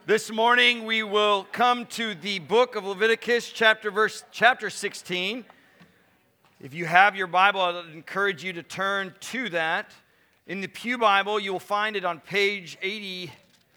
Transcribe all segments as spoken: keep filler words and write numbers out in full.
This morning we will come to the book of Leviticus, chapter verse chapter sixteen. If you have your Bible, I'd encourage you to turn to that. In the Pew Bible, you will find it on page eighty,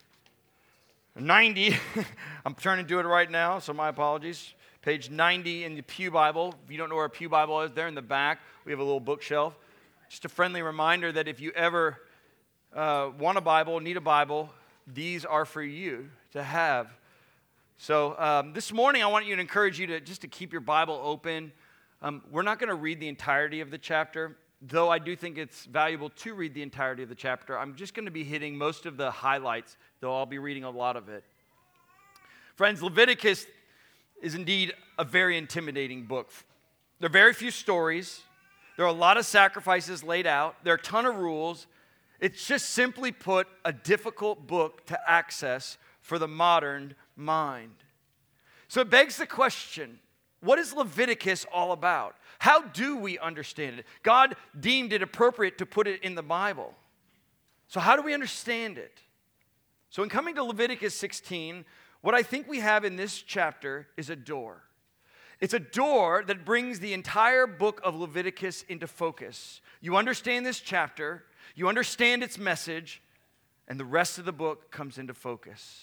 ninety. I'm trying to do it right now, so my apologies. Page ninety in the Pew Bible. If you don't know where a Pew Bible is, there in the back, we have a little bookshelf. Just a friendly reminder that if you ever uh, want a Bible, need a Bible, these are for you to have. So um, this morning, I want you to encourage you to just to keep your Bible open. Um, we're not going to read the entirety of the chapter, though I do think it's valuable to read the entirety of the chapter. I'm just going to be hitting most of the highlights, though I'll be reading a lot of it. Friends, Leviticus is indeed a very intimidating book. There are very few stories. There are a lot of sacrifices laid out. There are a ton of rules. It's just simply put a difficult book to access for the modern mind. So it begs the question, what is Leviticus all about? How do we understand it? God deemed it appropriate to put it in the Bible. So how do we understand it? So in coming to Leviticus sixteen, what I think we have in this chapter is a door. It's a door that brings the entire book of Leviticus into focus. You understand this chapter, you understand its message, and the rest of the book comes into focus.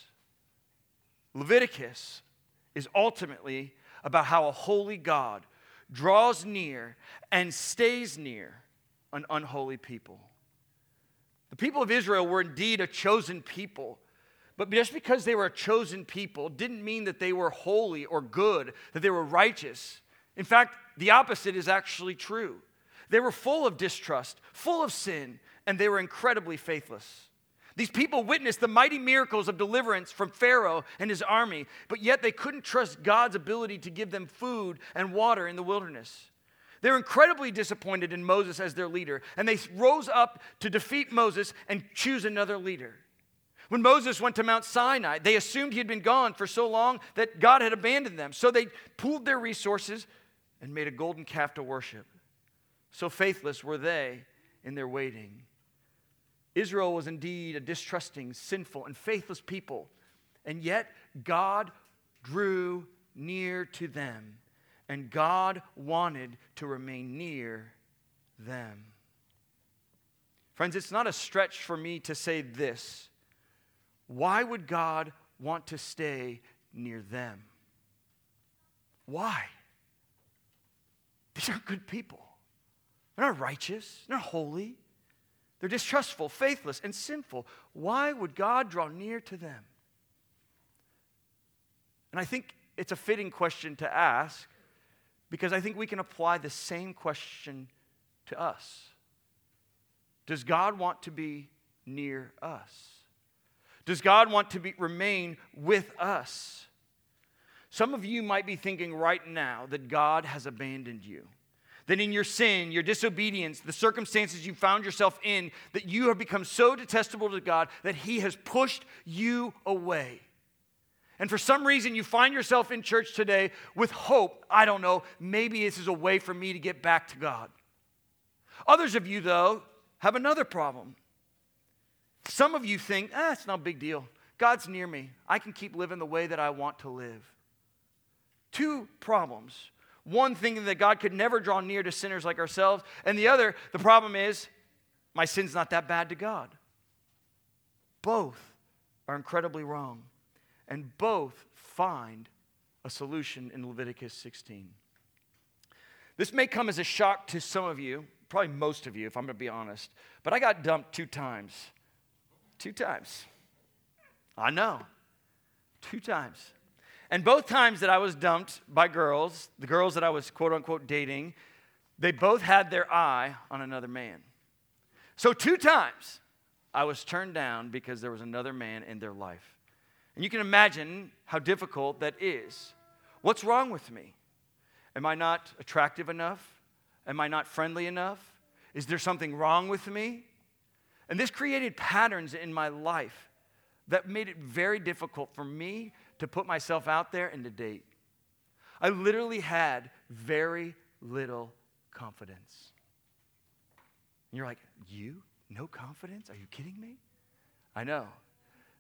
Leviticus is ultimately about how a holy God draws near and stays near an unholy people. The people of Israel were indeed a chosen people, but just because they were a chosen people didn't mean that they were holy or good, that they were righteous. In fact, the opposite is actually true. They were full of distrust, full of sin, and they were incredibly faithless. These people witnessed the mighty miracles of deliverance from Pharaoh and his army, but yet they couldn't trust God's ability to give them food and water in the wilderness. They were incredibly disappointed in Moses as their leader, and they rose up to defeat Moses and choose another leader. When Moses went to Mount Sinai, they assumed he had been gone for so long that God had abandoned them. So they pooled their resources and made a golden calf to worship. So faithless were they in their waiting. Israel was indeed a distrusting, sinful, and faithless people. And yet, God drew near to them. And God wanted to remain near them. Friends, it's not a stretch for me to say this. Why would God want to stay near them? Why? These are good people. They're not righteous. They're not holy. They're distrustful, faithless, and sinful. Why would God draw near to them? And I think it's a fitting question to ask because I think we can apply the same question to us. Does God want to be near us? Does God want to be, remain with us? Some of you might be thinking right now that God has abandoned you. That in your sin, your disobedience, the circumstances you found yourself in, that you have become so detestable to God that He has pushed you away. And for some reason, you find yourself in church today with hope. I don't know, maybe this is a way for me to get back to God. Others of you, though, have another problem. Some of you think, ah, it's no big deal. God's near me. I can keep living the way that I want to live. Two problems. One, thinking that God could never draw near to sinners like ourselves. And the other, the problem is, my sin's not that bad to God. Both are incredibly wrong. And both find a solution in Leviticus sixteen. This may come as a shock to some of you, probably most of you, if I'm going to be honest. But I got dumped two times. Two times. I know. Two times. And both times that I was dumped by girls, the girls that I was quote-unquote dating, they both had their eye on another man. So two times I was turned down because there was another man in their life. And you can imagine how difficult that is. What's wrong with me? Am I not attractive enough? Am I not friendly enough? Is there something wrong with me? And this created patterns in my life that made it very difficult for me to put myself out there and to date. I literally had very little confidence. And you're like, you? No confidence? Are you kidding me? I know.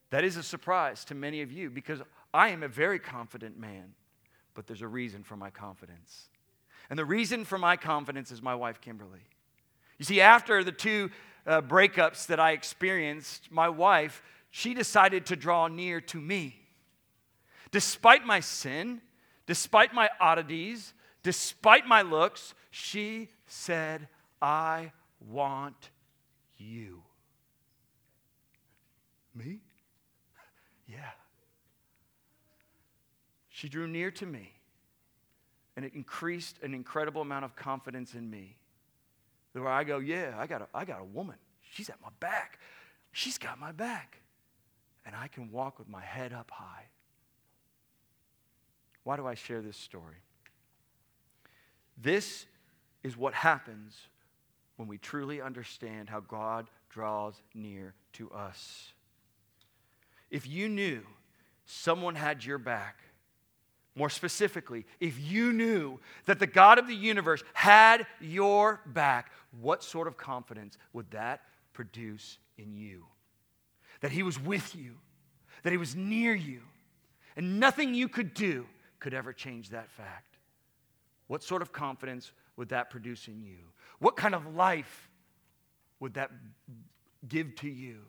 That is a surprise to many of you because I am a very confident man, but there's a reason for my confidence. And the reason for my confidence is my wife, Kimberly. You see, after the two uh, breakups that I experienced, my wife, she decided to draw near to me. Despite my sin, despite my oddities, despite my looks, she said, I want you. Me? Yeah. She drew near to me, and it increased an incredible amount of confidence in me. Where I go, yeah, I got a, I got a woman. She's at my back. She's got my back. And I can walk with my head up high. Why do I share this story? This is what happens when we truly understand how God draws near to us. If you knew someone had your back, more specifically, if you knew that the God of the universe had your back, what sort of confidence would that produce in you? That He was with you, that He was near you, and nothing you could do could ever change that fact. What sort of confidence would that produce in you? What kind of life would that give to you?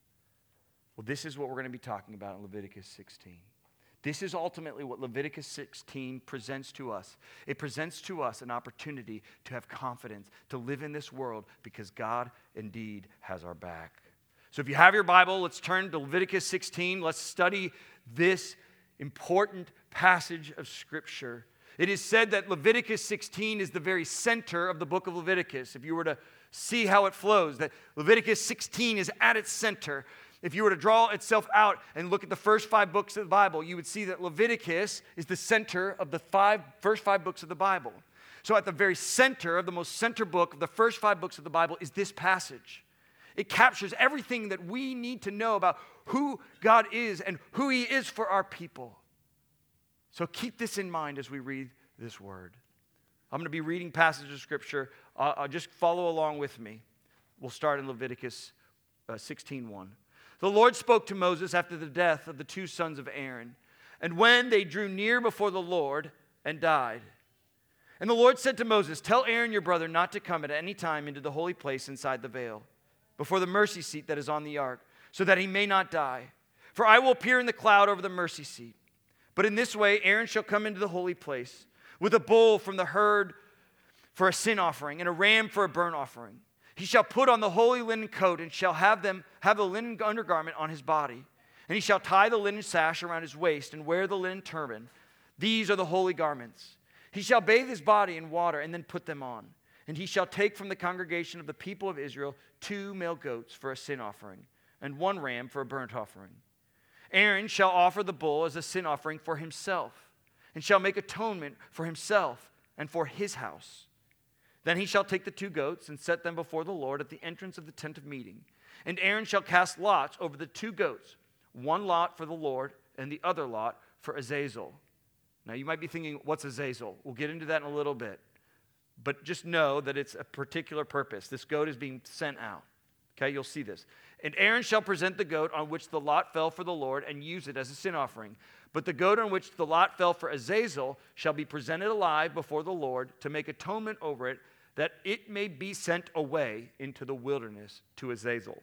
Well, this is what we're going to be talking about in Leviticus sixteen. This is ultimately what Leviticus sixteen presents to us. It presents to us an opportunity to have confidence, to live in this world because God indeed has our back. So if you have your Bible, let's turn to Leviticus sixteen. Let's study this important passage of Scripture. It is said that Leviticus sixteen is the very center of the book of Leviticus. If you were to see how it flows, that Leviticus sixteen is at its center. If you were to draw itself out and look at the first five books of the Bible, you would see that Leviticus is the center of the five, first five books of the Bible. So at the very center of the most center book of the first five books of the Bible is this passage. It captures everything that we need to know about who God is and who He is for our people. So keep this in mind as we read this word. I'm going to be reading passages of Scripture. Uh, uh, just follow along with me. We'll start in Leviticus uh, sixteen one. The Lord spoke to Moses after the death of the two sons of Aaron, and when they drew near before the Lord and died. And the Lord said to Moses, tell Aaron your brother not to come at any time into the holy place inside the veil, before the mercy seat that is on the ark, so that he may not die. For I will appear in the cloud over the mercy seat. But in this way Aaron shall come into the holy place with a bull from the herd for a sin offering and a ram for a burnt offering. He shall put on the holy linen coat and shall have them have the linen undergarment on his body. And he shall tie the linen sash around his waist and wear the linen turban. These are the holy garments. He shall bathe his body in water and then put them on. And he shall take from the congregation of the people of Israel two male goats for a sin offering and one ram for a burnt offering. Aaron shall offer the bull as a sin offering for himself and shall make atonement for himself and for his house. Then he shall take the two goats and set them before the Lord at the entrance of the tent of meeting. And Aaron shall cast lots over the two goats, one lot for the Lord and the other lot for Azazel. Now you might be thinking, what's Azazel? We'll get into that in a little bit. But just know that it's a particular purpose. This goat is being sent out. Okay, you'll see this. And Aaron shall present the goat on which the lot fell for the Lord and use it as a sin offering. But the goat on which the lot fell for Azazel shall be presented alive before the Lord to make atonement over it, that it may be sent away into the wilderness to Azazel.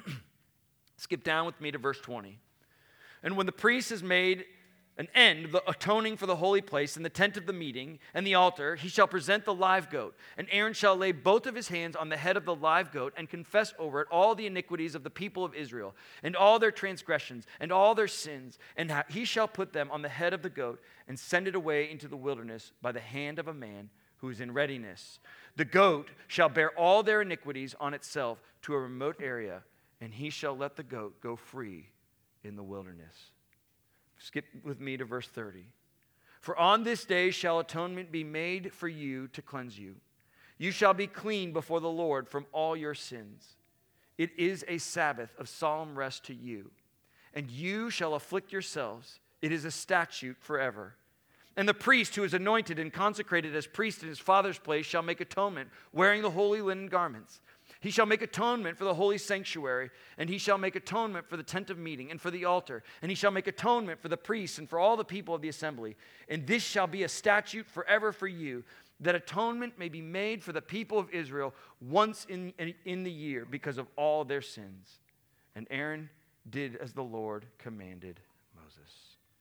Skip down with me to verse twenty. And when the priest has made an end of the atoning for the holy place in the tent of the meeting and the altar, he shall present the live goat. And Aaron shall lay both of his hands on the head of the live goat and confess over it all the iniquities of the people of Israel and all their transgressions and all their sins. And he shall put them on the head of the goat and send it away into the wilderness by the hand of a man who is in readiness. The goat shall bear all their iniquities on itself to a remote area, and he shall let the goat go free in the wilderness. Skip with me to verse thirty. For on this day shall atonement be made for you to cleanse you. You shall be clean before the Lord from all your sins. It is a Sabbath of solemn rest to you. And you shall afflict yourselves. It is a statute forever. And the priest who is anointed and consecrated as priest in his father's place shall make atonement, wearing the holy linen garments. He shall make atonement for the holy sanctuary, and he shall make atonement for the tent of meeting and for the altar, and he shall make atonement for the priests and for all the people of the assembly. And this shall be a statute forever for you, that atonement may be made for the people of Israel once in, in, in the year because of all their sins. And Aaron did as the Lord commanded Moses.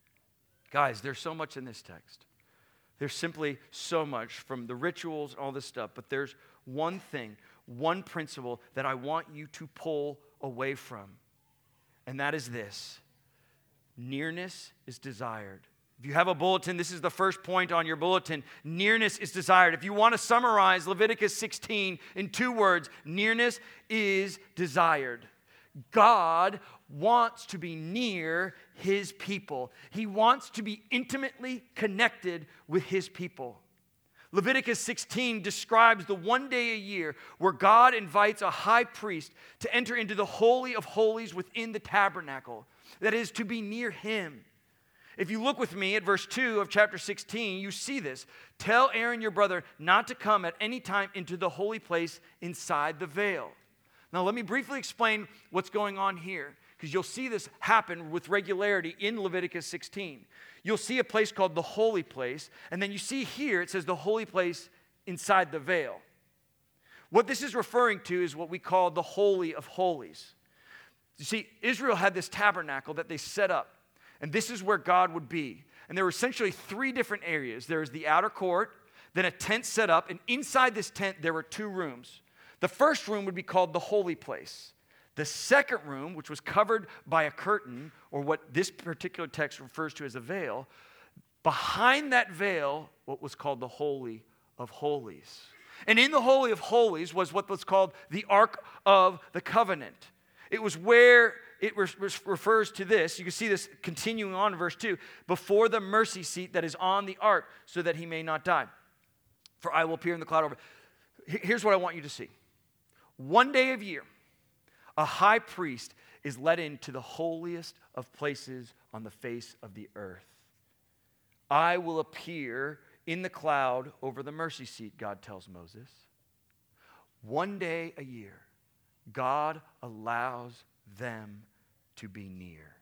Guys, there's so much in this text. There's simply so much from the rituals and all this stuff, but there's one thing, one principle that I want you to pull away from, and that is this: nearness is desired. If you have a bulletin, this is the first point on your bulletin. Nearness is desired. If you want to summarize Leviticus sixteen in two words, nearness is desired. God wants to be near his people. He wants to be intimately connected with his people. Leviticus sixteen describes the one day a year where God invites a high priest to enter into the Holy of Holies within the tabernacle. That is, to be near him. If you look with me at verse two of chapter sixteen, you see this. Tell Aaron your brother not to come at any time into the holy place inside the veil. Now let me briefly explain what's going on here, because you'll see this happen with regularity in Leviticus sixteen. You'll see a place called the holy place, and then you see here it says the holy place inside the veil. What this is referring to is what we call the Holy of Holies. You see, Israel had this tabernacle that they set up, and this is where God would be. And there were essentially three different areas. There was the outer court, then a tent set up, and inside this tent there were two rooms. The first room would be called the holy place. The second room, which was covered by a curtain, or what this particular text refers to as a veil, behind that veil, what was called the Holy of Holies. And in the Holy of Holies was what was called the Ark of the Covenant. It was where it re- refers to this. You can see this continuing on in verse two. Before the mercy seat that is on the ark, so that he may not die. For I will appear in the cloud over. Here's what I want you to see. One day of year, a high priest is led into the holiest of places on the face of the earth. I will appear in the cloud over the mercy seat, God tells Moses. One day a year, God allows them to be near.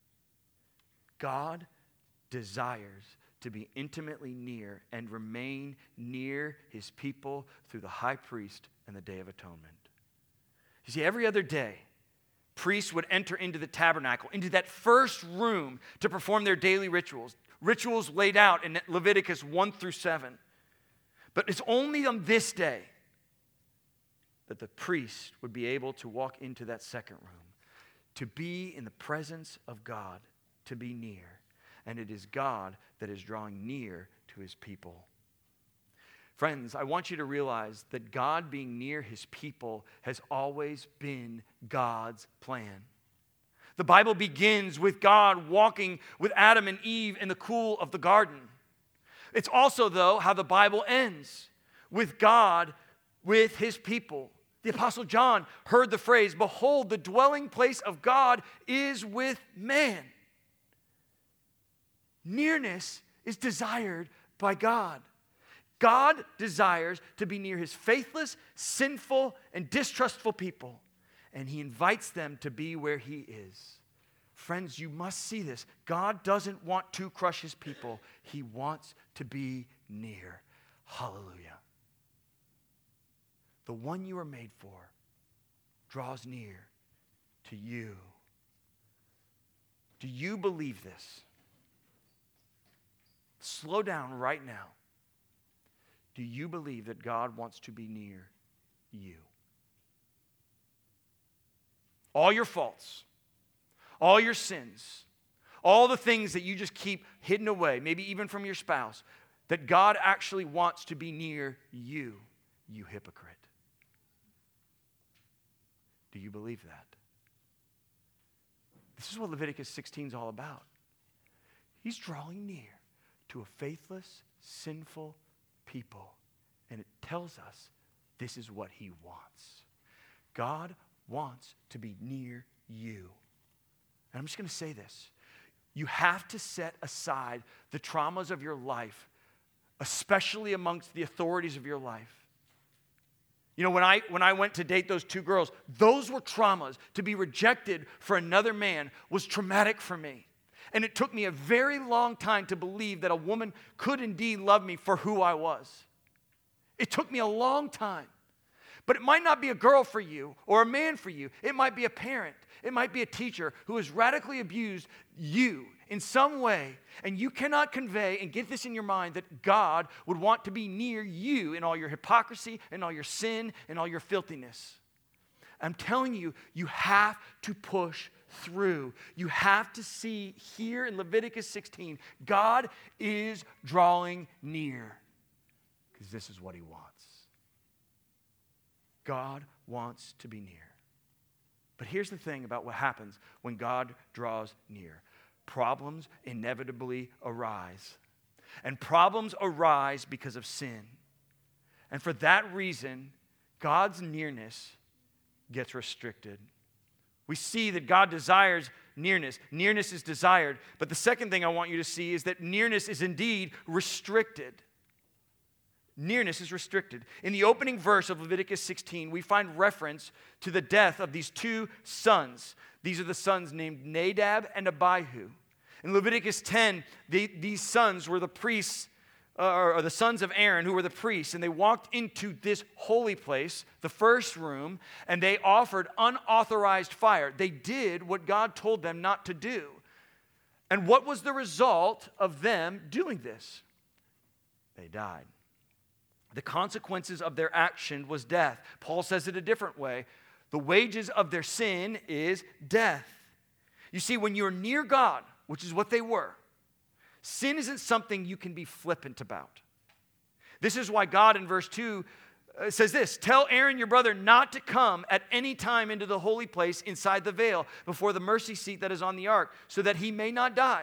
God desires to be intimately near and remain near his people through the high priest and the Day of Atonement. You see, every other day, priests would enter into the tabernacle, into that first room to perform their daily rituals, rituals laid out in Leviticus one through seven. But it's only on this day that the priest would be able to walk into that second room, to be in the presence of God, to be near. And it is God that is drawing near to his people. Friends, I want you to realize that God being near his people has always been God's plan. The Bible begins with God walking with Adam and Eve in the cool of the garden. It's also, though, how the Bible ends, with God with his people. The Apostle John heard the phrase, "Behold, the dwelling place of God is with man." Nearness is desired by God. God desires to be near his faithless, sinful, and distrustful people, and he invites them to be where he is. Friends, you must see this. God doesn't want to crush his people. He wants to be near. Hallelujah. The one you are made for draws near to you. Do you believe this? Slow down right now. Do you believe that God wants to be near you? All your faults, all your sins, all the things that you just keep hidden away, maybe even from your spouse, that God actually wants to be near you, you hypocrite. Do you believe that? This is what Leviticus sixteen is all about. He's drawing near to a faithless, sinful people. And it tells us this is what he wants. God wants to be near you. And I'm just going to say this. You have to set aside the traumas of your life, especially amongst the authorities of your life. You know, when I when I went to date those two girls, those were traumas. To be rejected for another man was traumatic for me. And it took me a very long time to believe that a woman could indeed love me for who I was. It took me a long time. But it might not be a girl for you or a man for you. It might be a parent. It might be a teacher who has radically abused you in some way, and you cannot convey and get this in your mind that God would want to be near you in all your hypocrisy and all your sin and all your filthiness. I'm telling you, you have to push through. You have to see here in Leviticus sixteen, God is drawing near because this is what he wants. God wants to be near. But here's the thing about what happens when God draws near. Problems inevitably arise. And problems arise because of sin. And for that reason, God's nearness gets restricted. We see that God desires nearness. Nearness is desired. But the second thing I want you to see is that nearness is indeed restricted. Nearness is restricted. In the opening verse of Leviticus sixteen, we find reference to the death of these two sons. These are the sons named Nadab and Abihu. In Leviticus ten, they, these sons were the priests, uh, or the sons of Aaron, who were the priests, and they walked into this holy place, the first room, and they offered unauthorized fire. They did what God told them not to do. And what was the result of them doing this? They died. The consequences of their action was death. Paul says it a different way. The wages of their sin is death. You see, when you're near God, which is what they were, sin isn't something you can be flippant about. This is why God in verse two uh, says this, "Tell Aaron your brother not to come at any time into the holy place inside the veil before the mercy seat that is on the ark, so that he may not die."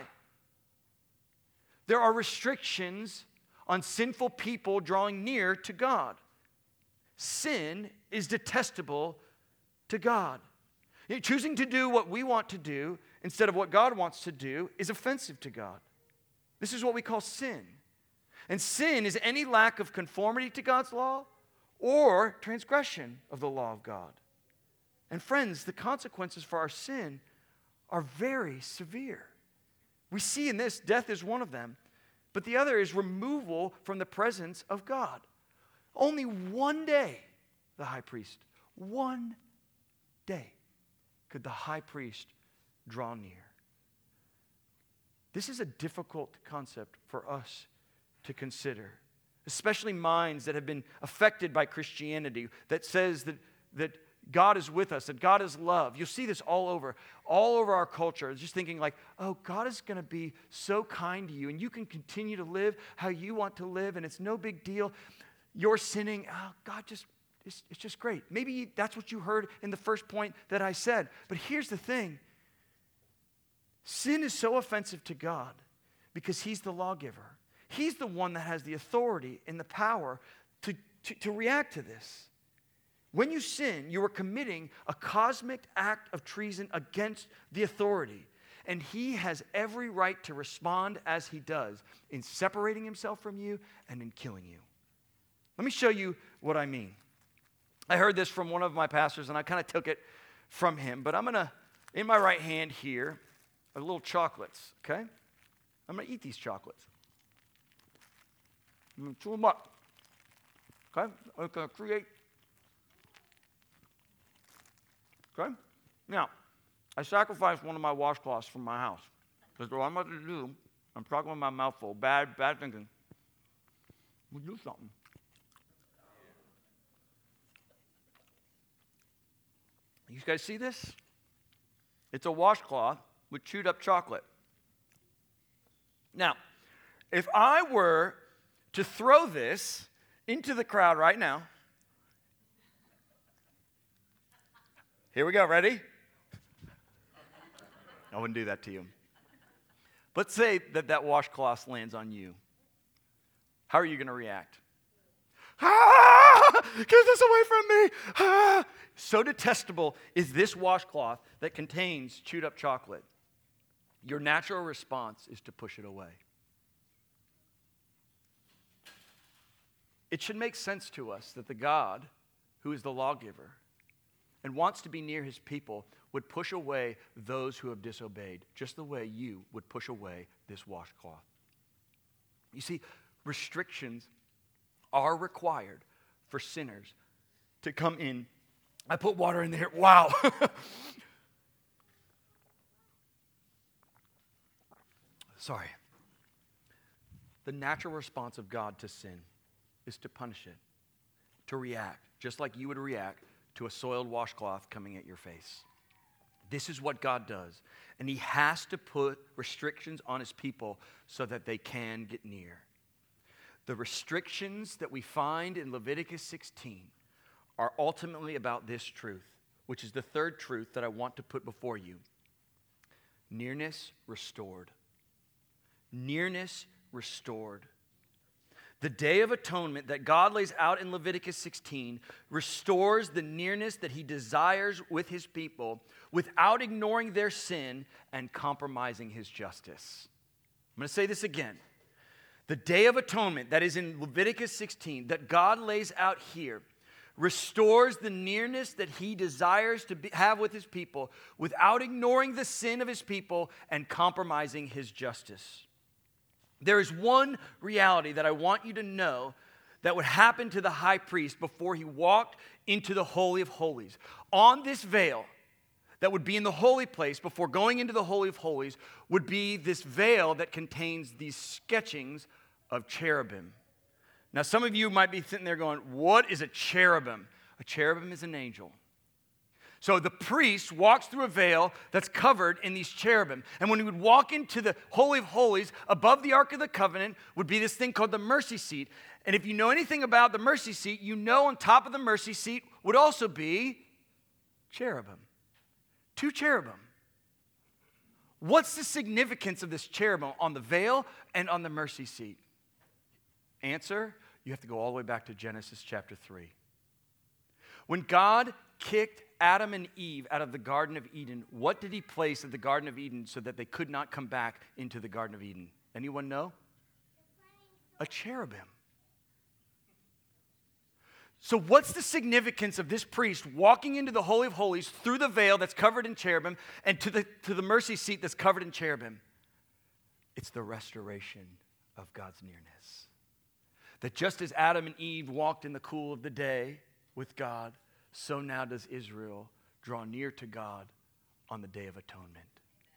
There are restrictions on sinful people drawing near to God. Sin is detestable to God. Choosing to do what we want to do instead of what God wants to do is offensive to God. This is what we call sin. And sin is any lack of conformity to God's law or transgression of the law of God. And friends, the consequences for our sin are very severe. We see in this, death is one of them. But the other is removal from the presence of God. Only one day, the high priest, one day, could the high priest draw near. This is a difficult concept for us to consider, especially minds that have been affected by Christianity, that says that, that God is with us, that God is love. You'll see this all over, all over our culture. It's just thinking like, oh, God is going to be so kind to you, and you can continue to live how you want to live, and it's no big deal. You're sinning. Oh, God just, it's, it's just great. Maybe that's what you heard in the first point that I said. But here's the thing. Sin is so offensive to God because he's the lawgiver. He's the one that has the authority and the power to, to, to react to this. When you sin, you are committing a cosmic act of treason against the authority. And he has every right to respond as he does in separating himself from you and in killing you. Let me show you what I mean. I heard this from one of my pastors, and I kind of took it from him. But I'm going to, in my right hand here, are little chocolates, okay? I'm going to eat these chocolates. I'm going to chew them up, okay? I'm going to create. Okay? Now, I sacrificed one of my washcloths from my house. Because what I'm about to do, I'm talking with my mouth full. Bad, bad thinking. We'll do something. You guys see this? It's a washcloth with chewed up chocolate. Now, if I were to throw this into the crowd right now, here we go, ready? I wouldn't do that to you. Let's say that that washcloth lands on you. How are you going to react? Ah! Get this away from me! Ah! So detestable is this washcloth that contains chewed up chocolate. Your natural response is to push it away. It should make sense to us that the God who is the lawgiver and wants to be near his people, would push away those who have disobeyed, just the way you would push away this washcloth. You see, restrictions are required for sinners to come in. I put water in there. Wow. Sorry. The natural response of God to sin is to punish it, to react, just like you would react to a soiled washcloth coming at your face. This is what God does. And he has to put restrictions on his people so that they can get near. The restrictions that we find in Leviticus sixteen are ultimately about this truth, which is the third truth that I want to put before you. Nearness restored. Nearness restored. The Day of Atonement that God lays out in Leviticus sixteen restores the nearness that he desires with his people without ignoring their sin and compromising his justice. I'm going to say this again. The Day of Atonement that is in Leviticus sixteen that God lays out here restores the nearness that he desires to be, have with his people without ignoring the sin of his people and compromising his justice. There is one reality that I want you to know that would happen to the high priest before he walked into the Holy of Holies. On this veil that would be in the holy place before going into the Holy of Holies would be this veil that contains these sketchings of cherubim. Now, some of you might be sitting there going, what is a cherubim? A cherubim is an angel. So the priest walks through a veil that's covered in these cherubim. And when he would walk into the Holy of Holies, above the Ark of the Covenant would be this thing called the mercy seat. And if you know anything about the mercy seat, you know on top of the mercy seat would also be cherubim. Two cherubim. What's the significance of this cherubim on the veil and on the mercy seat? Answer, you have to go all the way back to Genesis chapter three. When God kicked Adam and Eve out of the Garden of Eden, what did he place at the Garden of Eden so that they could not come back into the Garden of Eden? Anyone know? A cherubim. So what's the significance of this priest walking into the Holy of Holies through the veil that's covered in cherubim and to the, to the mercy seat that's covered in cherubim? It's the restoration of God's nearness. That just as Adam and Eve walked in the cool of the day with God, so now does Israel draw near to God on the Day of Atonement.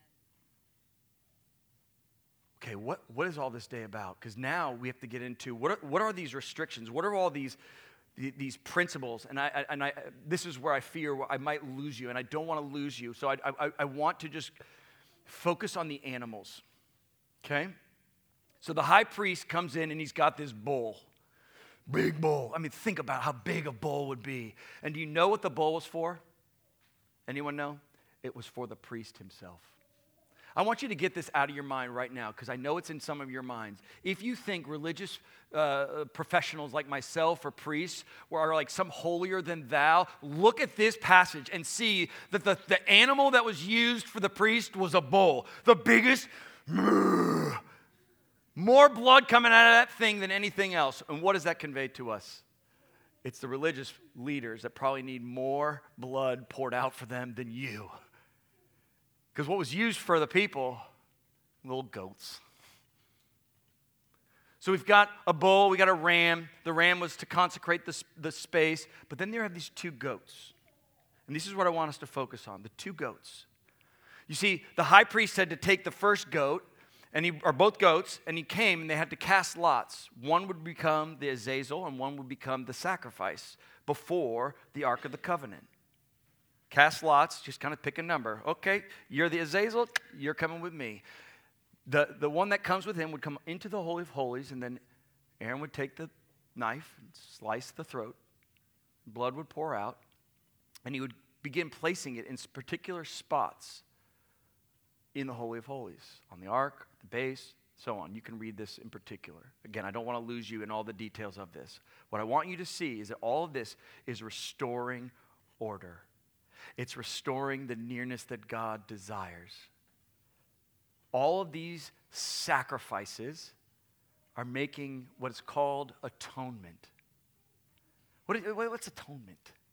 Okay, what, what is all this day about? Because now we have to get into what are, what are these restrictions? What are all these, these principles? And I, and I, this is where I fear I might lose you, and I don't want to lose you. So I, I, I want to just focus on the animals, okay? So the high priest comes in and he's got this bull. Big bull. I mean, think about how big a bull would be. And do you know what the bull was for? Anyone know? It was for the priest himself. I want you to get this out of your mind right now because I know it's in some of your minds. If you think religious uh, professionals like myself or priests are like some holier than thou, look at this passage and see that the, the animal that was used for the priest was a bull. The biggest... More blood coming out of that thing than anything else. And what does that convey to us? It's the religious leaders that probably need more blood poured out for them than you. Because what was used for the people, little goats. So we've got a bull, we got a ram. The ram was to consecrate the, the space. But then there are these two goats. And this is what I want us to focus on, the two goats. You see, the high priest had to take the first goat, and he, or both goats, and he came, and they had to cast lots. One would become the azazel, and one would become the sacrifice before the Ark of the Covenant. Cast lots, just kind of pick a number. Okay, you're the azazel, you're coming with me. The, the one that comes with him would come into the Holy of Holies, and then Aaron would take the knife and slice the throat. Blood would pour out, and he would begin placing it in particular spots in the Holy of Holies, on the ark, the base, so on. You can read this in particular. Again, I don't want to lose you in all the details of this. What I want you to see is that all of this is restoring order. It's restoring the nearness that God desires. All of these sacrifices are making what is called atonement. What is, what's atonement?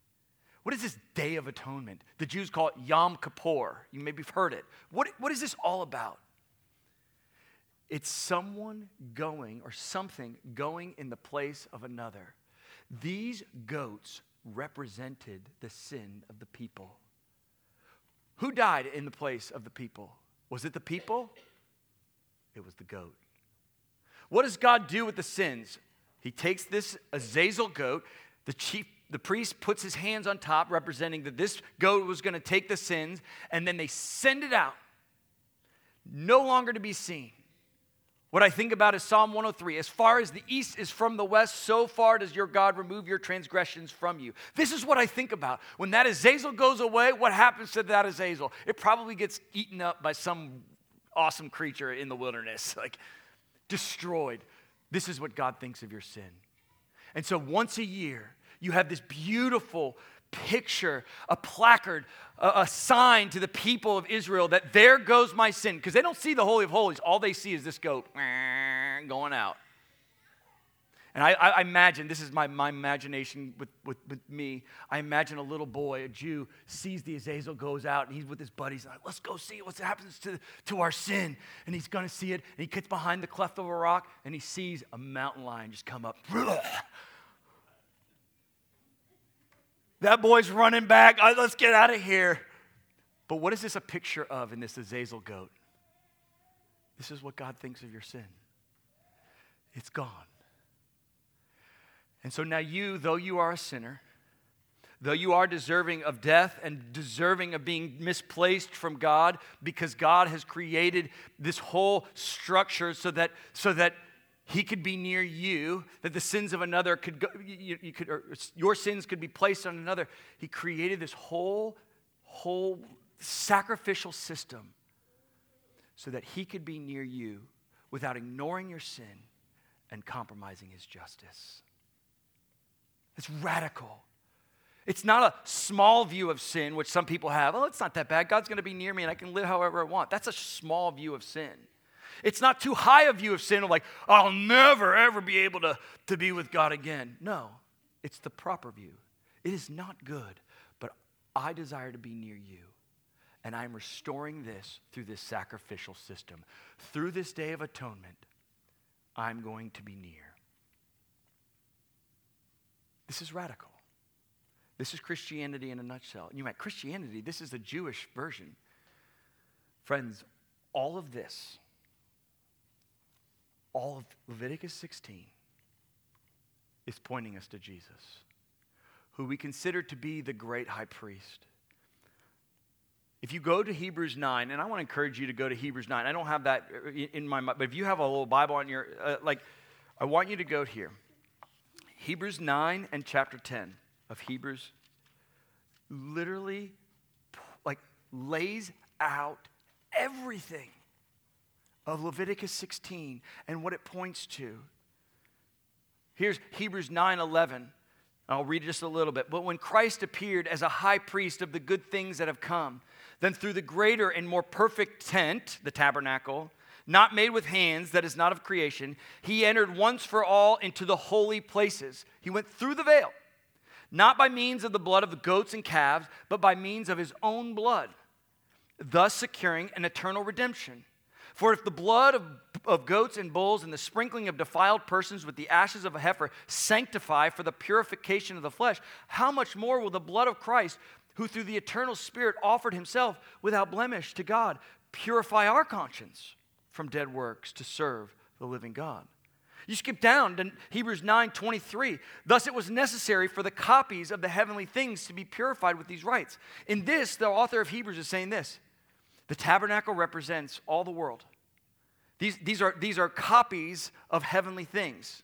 What is this Day of Atonement? The Jews call it Yom Kippur. You maybe have heard it. What, what is this all about? It's someone going or something going in the place of another. These goats represented the sin of the people. Who died in the place of the people? Was it the people? It was the goat. What does God do with the sins? He takes this Azazel goat, the chief, the priest puts his hands on top, representing that this goat was going to take the sins, and then they send it out, no longer to be seen. What I think about is Psalm one oh three. As far as the east is from the west, so far does your God remove your transgressions from you. This is what I think about. When that Azazel goes away, what happens to that Azazel? It probably gets eaten up by some awesome creature in the wilderness, like destroyed. This is what God thinks of your sin. And so once a year, you have this beautiful picture, a placard, a, a sign to the people of Israel that there goes my sin. Because they don't see the Holy of Holies. All they see is this goat going out. And I, I imagine, this is my, my imagination with, with, with me, I imagine a little boy, a Jew, sees the Azazel, goes out, and he's with his buddies, and like, let's go see what happens to, to our sin. And he's going to see it, and he gets behind the cleft of a rock, and he sees a mountain lion just come up. That boy's running back. Right, let's get out of here. But what is this a picture of in this Azazel goat? This is what God thinks of your sin. It's gone. And so now you, though you are a sinner, though you are deserving of death and deserving of being misplaced from God, because God has created this whole structure so that so that He could be near you, that the sins of another could go, you, you could, or your sins could be placed on another. He created this whole, whole sacrificial system so that He could be near you without ignoring your sin and compromising His justice. It's radical. It's not a small view of sin, which some people have. Oh, it's not that bad. God's going to be near me and I can live however I want. That's a small view of sin. It's not too high a view of sin of like, I'll never, ever be able to, to be with God again. No, it's the proper view. It is not good, but I desire to be near you. And I'm restoring this through this sacrificial system. Through this Day of Atonement, I'm going to be near. This is radical. This is Christianity in a nutshell. And you might, Christianity, this is the Jewish version. Friends, all of this, all of Leviticus sixteen is pointing us to Jesus, who we consider to be the great high priest. If you go to Hebrews nine, and I want to encourage you to go to Hebrews nine. I don't have that in my mind, but if you have a little Bible on your, uh, like, I want you to go here. Hebrews nine and chapter ten of Hebrews literally, like, lays out everything of Leviticus sixteen and what it points to. Here's Hebrews nine eleven. I'll read just a little bit. But when Christ appeared as a high priest of the good things that have come, then through the greater and more perfect tent, the tabernacle, not made with hands, that is not of creation, he entered once for all into the holy places. He went through the veil, not by means of the blood of the goats and calves, but by means of his own blood, thus securing an eternal redemption. For if the blood of, of goats and bulls and the sprinkling of defiled persons with the ashes of a heifer sanctify for the purification of the flesh, how much more will the blood of Christ, who through the eternal Spirit offered himself without blemish to God, purify our conscience from dead works to serve the living God? You skip down to Hebrews nine twenty-three. Thus it was necessary for the copies of the heavenly things to be purified with these rites. In this, the author of Hebrews is saying this: the tabernacle represents all the world. These, these, are, these are copies of heavenly things.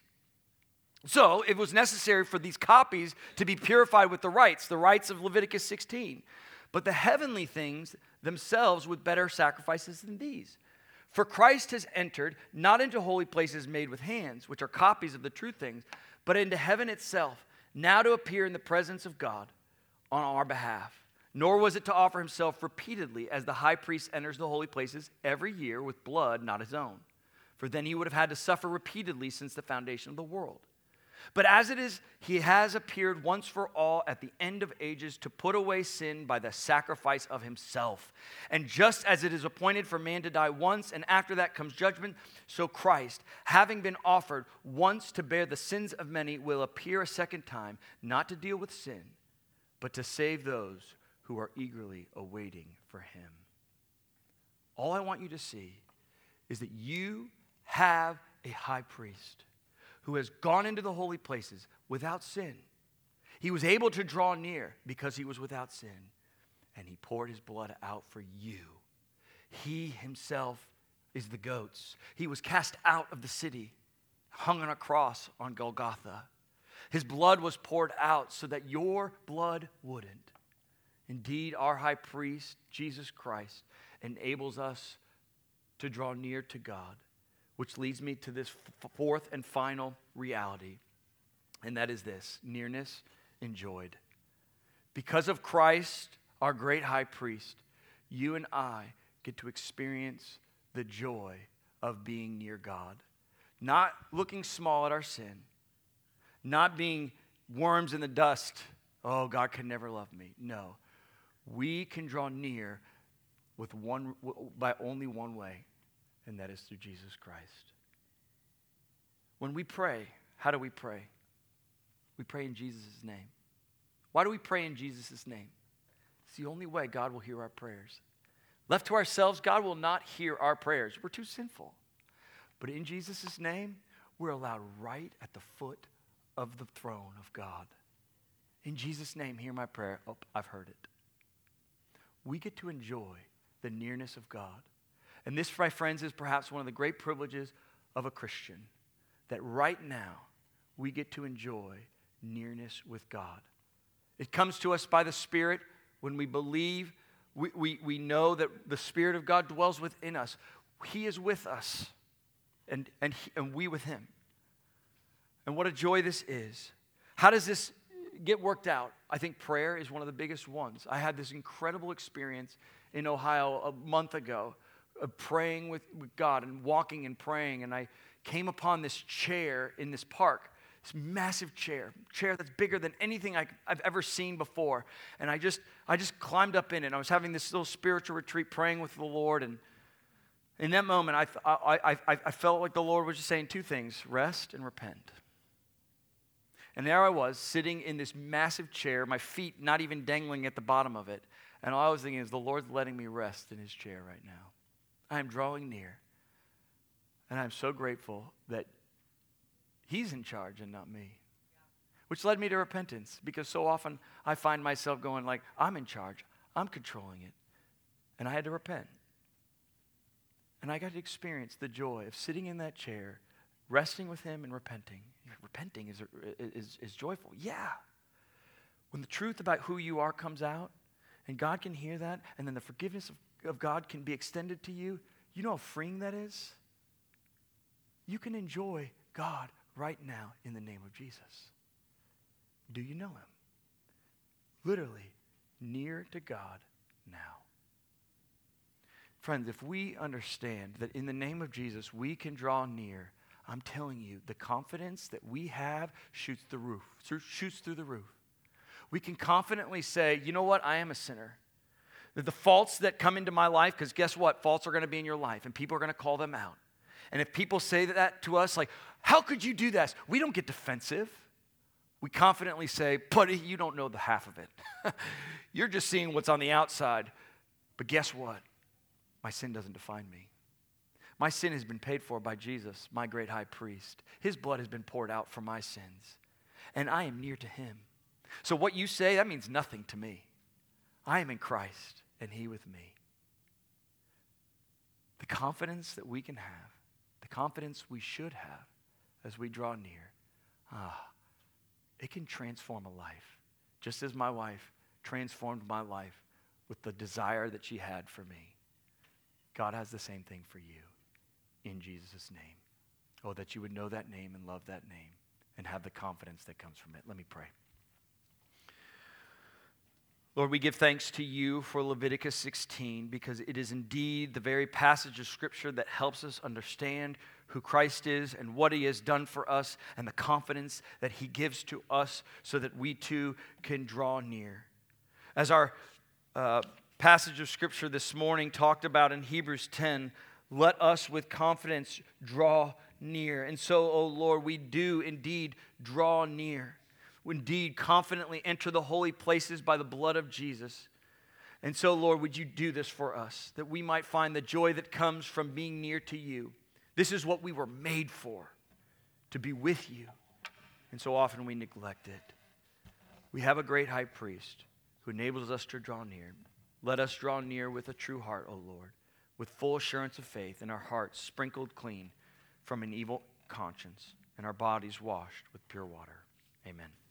So it was necessary for these copies to be purified with the rites, the rites of Leviticus sixteen. But the heavenly things themselves with better sacrifices than these. For Christ has entered not into holy places made with hands, which are copies of the true things, but into heaven itself, now to appear in the presence of God on our behalf. Nor was it to offer himself repeatedly, as the high priest enters the holy places every year with blood not his own. For then he would have had to suffer repeatedly since the foundation of the world. But as it is, he has appeared once for all at the end of ages to put away sin by the sacrifice of himself. And just as it is appointed for man to die once, and after that comes judgment, so Christ, having been offered once to bear the sins of many, will appear a second time, not to deal with sin, but to save those who are eagerly awaiting for him. All I want you to see is that you have a high priest who has gone into the holy places without sin. He was able to draw near because he was without sin, and he poured his blood out for you. He himself is the goats. He was cast out of the city, hung on a cross on Golgotha. His blood was poured out so that your blood wouldn't. Indeed, our high priest, Jesus Christ, enables us to draw near to God. Which leads me to this f- fourth and final reality, and that is this: nearness enjoyed. Because of Christ, our great high priest, you and I get to experience the joy of being near God. Not looking small at our sin, not being worms in the dust. Oh, God can never love me. No, we can draw near with one by only one way. And that is through Jesus Christ. When we pray, how do we pray? We pray in Jesus' name. Why do we pray in Jesus' name? It's the only way God will hear our prayers. Left to ourselves, God will not hear our prayers. We're too sinful. But in Jesus' name, we're allowed right at the foot of the throne of God. In Jesus' name, hear my prayer. Oh, I've heard it. We get to enjoy the nearness of God. And this, my friends, is perhaps one of the great privileges of a Christian, that right now we get to enjoy nearness with God. It comes to us by the Spirit. When we believe, we, we, we know that the Spirit of God dwells within us. He is with us, and, and, he, and we with him. And what a joy this is. How does this get worked out? I think prayer is one of the biggest ones. I had this incredible experience in Ohio a month ago, of praying with, with God and walking and praying. And I came upon this chair in this park, this massive chair, chair that's bigger than anything I, I've ever seen before. And I just I just climbed up in it. I was having this little spiritual retreat praying with the Lord. And in that moment, I, I, I, I felt like the Lord was just saying two things: rest and repent. And there I was, sitting in this massive chair, my feet not even dangling at the bottom of it. And all I was thinking is, the Lord's letting me rest in his chair right now. I am drawing near, and I'm so grateful that he's in charge and not me, which led me to repentance, because so often I find myself going like, I'm in charge, I'm controlling it, and I had to repent. And I got to experience the joy of sitting in that chair, resting with him and repenting. Repenting is, is, is joyful, yeah. When the truth about who you are comes out, and God can hear that, and then the forgiveness of of God can be extended to you, you know how freeing that is? You can enjoy God right now in the name of Jesus. Do you know him? Literally, near to God now. Friends, if we understand that in the name of Jesus we can draw near, I'm telling you, the confidence that we have shoots the roof, shoots through the roof. We can confidently say, you know what, I am a sinner. The faults that come into my life, because guess what? Faults are going to be in your life, and people are going to call them out. And if people say that to us, like, how could you do this? We don't get defensive. We confidently say, buddy, you don't know the half of it. You're just seeing what's on the outside. But guess what? My sin doesn't define me. My sin has been paid for by Jesus, my great high priest. His blood has been poured out for my sins, and I am near to him. So what you say, that means nothing to me. I am in Christ, and he with me. The confidence that we can have, the confidence we should have as we draw near, ah, it can transform a life. Just as my wife transformed my life with the desire that she had for me. God has the same thing for you in Jesus' name. Oh, that you would know that name and love that name and have the confidence that comes from it. Let me pray. Lord, we give thanks to you for Leviticus sixteen because it is indeed the very passage of Scripture that helps us understand who Christ is and what he has done for us and the confidence that he gives to us so that we too can draw near. As our uh, passage of Scripture this morning talked about in Hebrews ten, let us with confidence draw near. And so, O Lord, we do indeed draw near. We indeed confidently enter the holy places by the blood of Jesus. And so, Lord, would you do this for us, that we might find the joy that comes from being near to you. This is what we were made for, to be with you. And so often we neglect it. We have a great high priest who enables us to draw near. Let us draw near with a true heart, O Lord, with full assurance of faith, and our hearts sprinkled clean from an evil conscience, and our bodies washed with pure water. Amen.